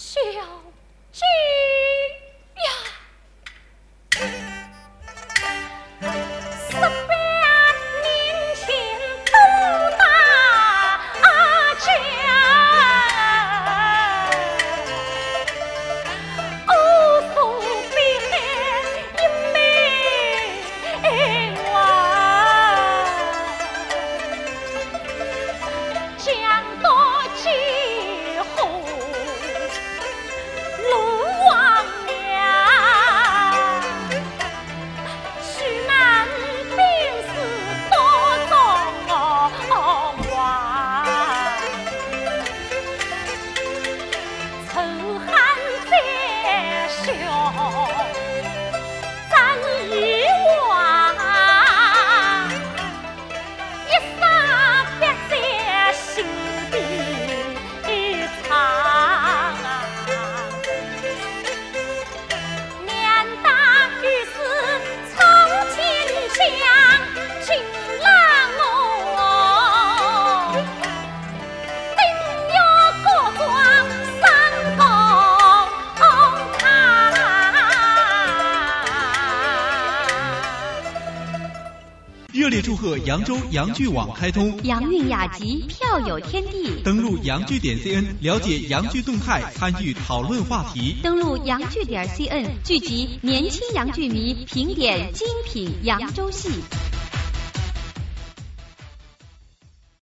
祝贺扬州扬剧网开通， 扬韵雅集，票有天地。 登录扬剧.cn， 了解扬剧动态，参与讨论话题。 登录扬剧.cn， 聚集年轻扬剧迷，评点精品扬州戏。